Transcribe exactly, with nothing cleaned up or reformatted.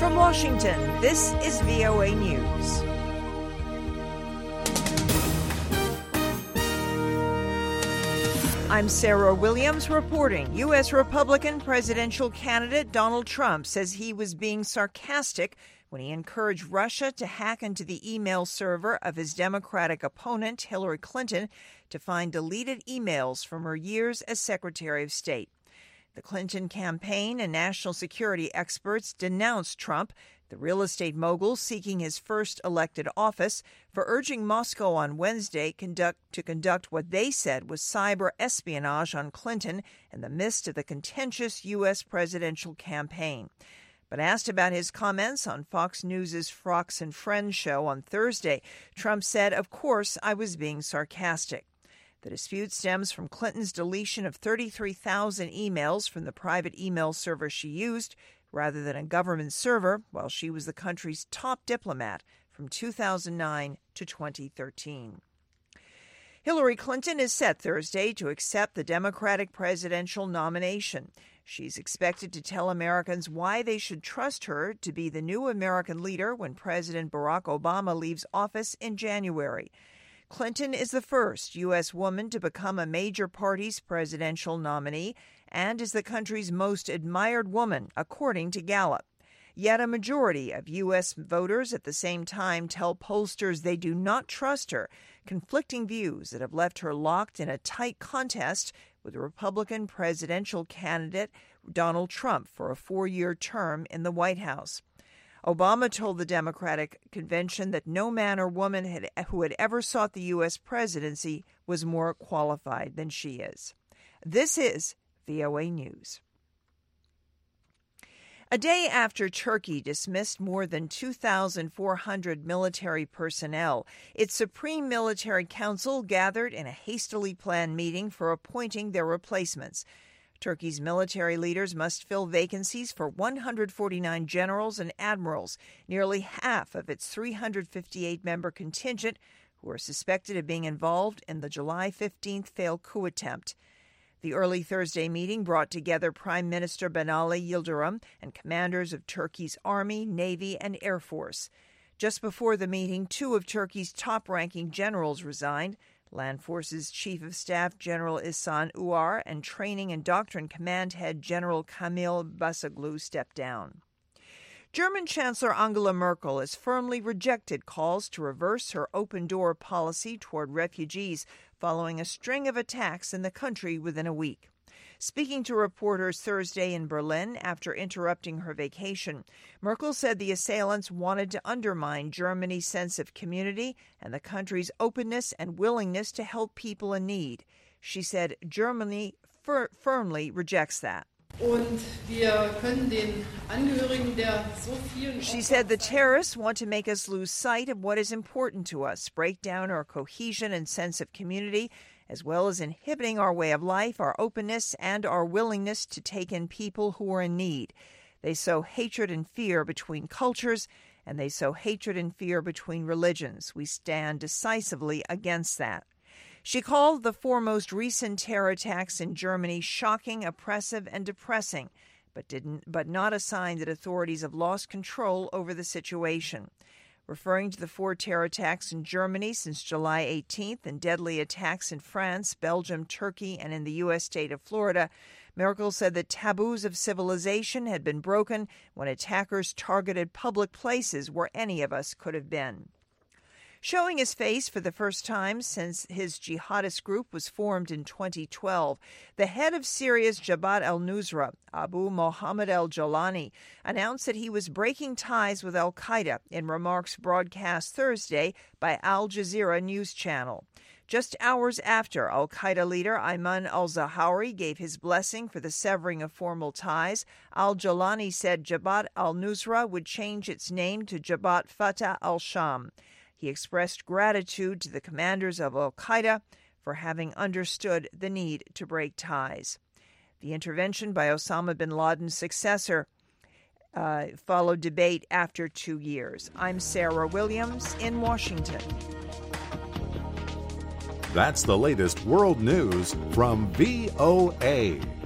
From Washington, this is V O A News. I'm Sarah Williams reporting. U S Republican presidential candidate Donald Trump says he was being sarcastic when he encouraged Russia to hack into the email server of his Democratic opponent, Hillary Clinton, to find deleted emails from her years as Secretary of State. The Clinton campaign and national security experts denounced Trump, the real estate mogul seeking his first elected office, for urging Moscow on Wednesday conduct, to conduct what they said was cyber espionage on Clinton in the midst of the contentious U S presidential campaign. But asked about his comments on Fox News' Fox and Friends show on Thursday, Trump said, "Of course, I was being sarcastic." The dispute stems from Clinton's deletion of thirty-three thousand emails from the private email server she used, rather than a government server, while she was the country's top diplomat from two thousand nine to twenty thirteen. Hillary Clinton is set Thursday to accept the Democratic presidential nomination. She's expected to tell Americans why they should trust her to be the new American leader when President Barack Obama leaves office in January. Clinton is the first U S woman to become a major party's presidential nominee and is the country's most admired woman, according to Gallup. Yet a majority of U S voters at the same time tell pollsters they do not trust her, conflicting views that have left her locked in a tight contest with Republican presidential candidate Donald Trump for a four-year term in the White House. Obama told the Democratic convention that no man or woman had, who had ever sought the U S presidency was more qualified than she is. This is V O A News. A day after Turkey dismissed more than two thousand four hundred military personnel, its Supreme Military Council gathered in a hastily planned meeting for appointing their replacements. Turkey's military leaders must fill vacancies for one hundred forty-nine generals and admirals, nearly half of its three hundred fifty-eight member contingent, who are suspected of being involved in the July fifteenth failed coup attempt. The early Thursday meeting brought together Prime Minister Binali Yildirim and commanders of Turkey's Army, Navy, and Air Force. Just before the meeting, two of Turkey's top-ranking generals resigned. Land Forces Chief of Staff General Ihsan Uar and Training and Doctrine Command Head General Kamil Basoglu stepped down. German Chancellor Angela Merkel has firmly rejected calls to reverse her open-door policy toward refugees following a string of attacks in the country within a week. Speaking to reporters Thursday in Berlin after interrupting her vacation, Merkel said the assailants wanted to undermine Germany's sense of community and the country's openness and willingness to help people in need. She said Germany fir- firmly rejects that. She said the terrorists want to make us lose sight of what is important to us, break down our cohesion and sense of community, as well as inhibiting our way of life, our openness, and our willingness to take in people who are in need. They sow hatred and fear between cultures, and they sow hatred and fear between religions. We stand decisively against that. She called the four most recent terror attacks in Germany shocking, oppressive, and depressing, but didn't, but not a sign that authorities have lost control over the situation. Referring to the four terror attacks in Germany since July eighteenth and deadly attacks in France, Belgium, Turkey, and in the U S state of Florida, Merkel said that taboos of civilization had been broken when attackers targeted public places where any of us could have been. Showing his face for the first time since his jihadist group was formed in twenty twelve, the head of Syria's Jabhat al-Nusra, Abu Mohammed al-Jolani, announced that he was breaking ties with al-Qaeda in remarks broadcast Thursday by Al Jazeera news channel. Just hours after al-Qaeda leader Ayman al-Zawahiri gave his blessing for the severing of formal ties, al-Jolani said Jabhat al-Nusra would change its name to Jabhat Fatah al-Sham. He expressed gratitude to the commanders of al-Qaeda for having understood the need to break ties. The intervention by Osama bin Laden's successor uh, followed debate after two years. I'm Sarah Williams in Washington. That's the latest world news from V O A.